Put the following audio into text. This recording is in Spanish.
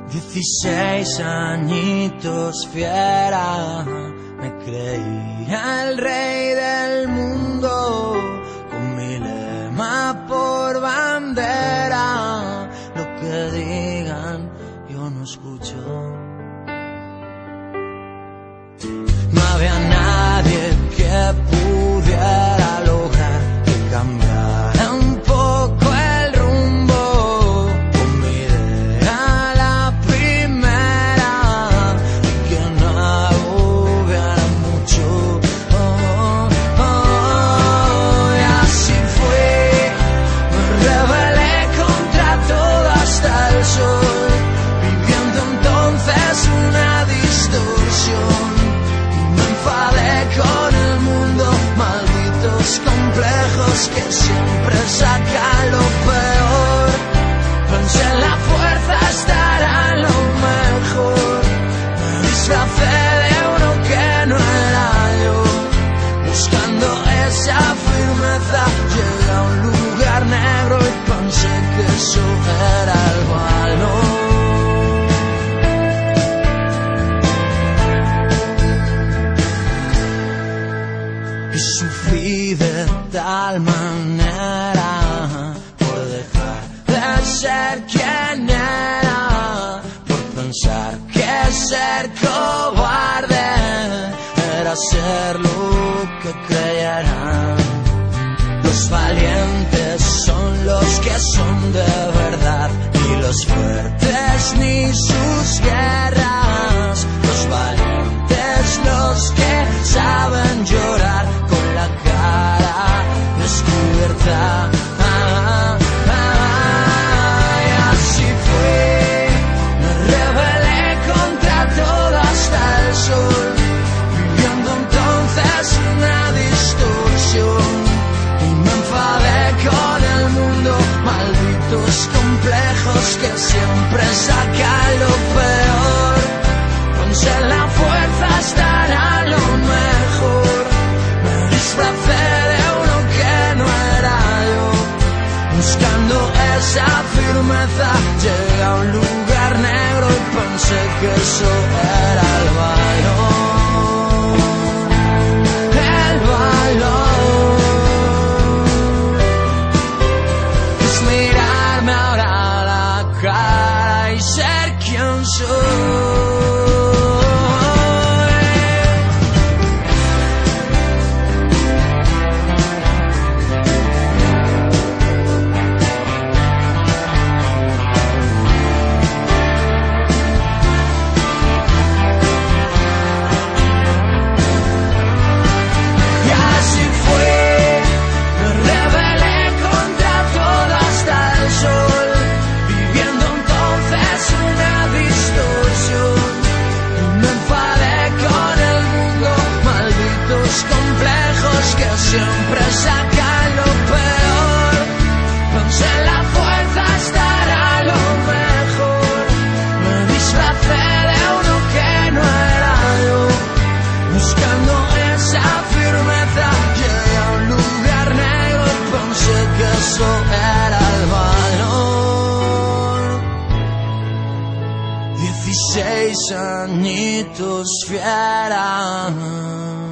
16 añitos fiera, me creía el rey del mundo, con mi lema por bandera. Lo que digan yo no escucho. No había nadie que pudiera lograr que cambiara un poco el rumbo, con mi idea la primera, y que no hubiera mucho. Y así fue, me rebelé contra todo hasta el sol, viviendo entonces una distorsión. Con el mundo, malditos complejos que siempre sacan lo peor. Pensé en la fuerza, estará lo mejor. Me disfracé de uno que no era yo, buscando esa firmeza. Llegué a un lugar negro y pensé que eso era el valor. Sufrí de tal manera por dejar de ser quien era, por pensar que ser cobarde era ser lo que creyeran. Los valientes son los que son de verdad, y los fuertes ni sus guerras. Los valientes los que saben llorar con la cara descubierta. Y así fue, me rebelé contra todo hasta el sol, viviendo entonces una distorsión. Y me enfadé con el mundo, malditos complejos que siempre sacan lo peor. Pensé en la fuerza, estará lo mejor. Me disfracé de uno que no era yo, buscando esa firmeza. Llegué a un lugar negro y pensé que eso era el valor. El valor es mirarme ahora a la cara y ser quien soy. Siempre sacan lo peor. Pensé en la fuerza, estará lo mejor. Me disfracé de uno que no era yo, buscando esa firmeza. Llegué a un lugar negro y pensé que eso era el valor. 16 añitos fiera.